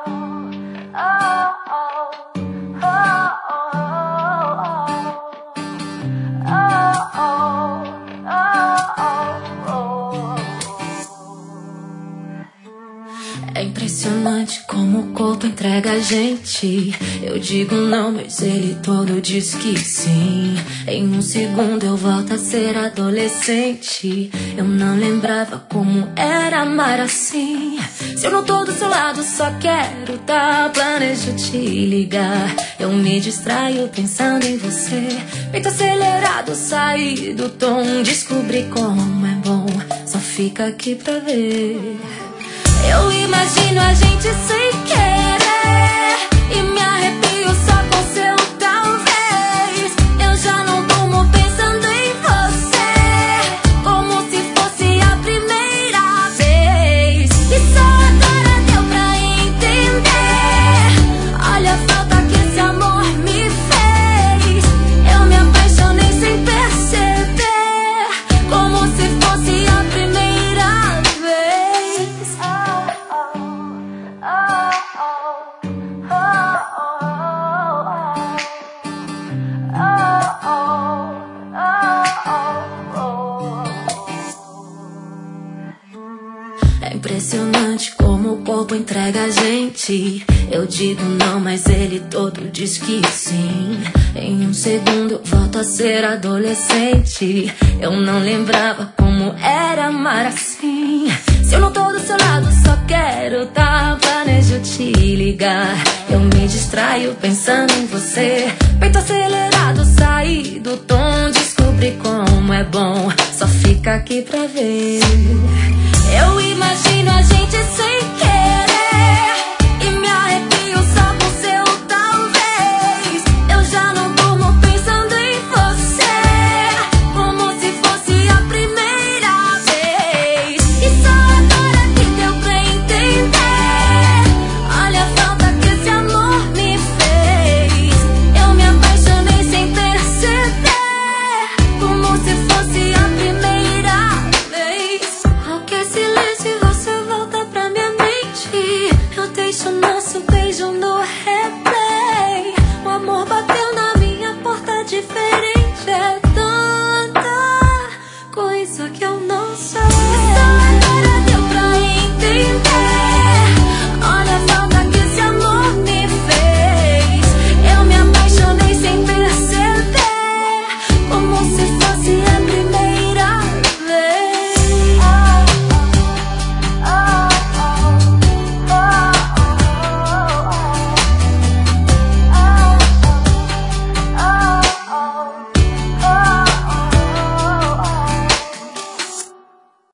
É impressionante como o corpo entrega a gente. Eu digo não, mas ele todo diz que sim. Em um segundo eu volto a ser adolescente. Eu não lembrava como era amar assim. Se eu não tô do seu lado, só quero tá. Planejo te ligar. Eu me distraio pensando em você. Peito acelerado, saí do tom. Descobri como é bom, só fica aqui pra ver. Eu imagino a gente sem querer e me arrepio só com seu talvez. Eu já não durmo pensando em você, como se fosse a primeira vez. E só agora deu pra entender. Olha a falta que esse amor me fez. Eu me apaixonei sem perceber, como se fosse a primeira vez. É impressionante como o corpo entrega a gente. Eu digo não, mas ele todo diz que sim. Em um segundo eu volto a ser adolescente. Eu não lembrava como era amar assim. Se eu não tô do seu lado, só quero tá. Planejo te ligar. Eu me distraio pensando em você. Peito acelerado, saí do tom. Descobri como é bom, só fica aqui pra ver. Eu imagino a gente sem querer e me arrepio só com seu talvez. Eu já não durmo pensando em você, como se fosse a primeira vez. E só agora que deu pra entender. Olha a falta que esse amor me fez. Eu me apaixonei sem perceber, como se fosse a primeira vez. Qualquer silêncio você volta pra minha mente. Eu deixo nosso beijo no repente.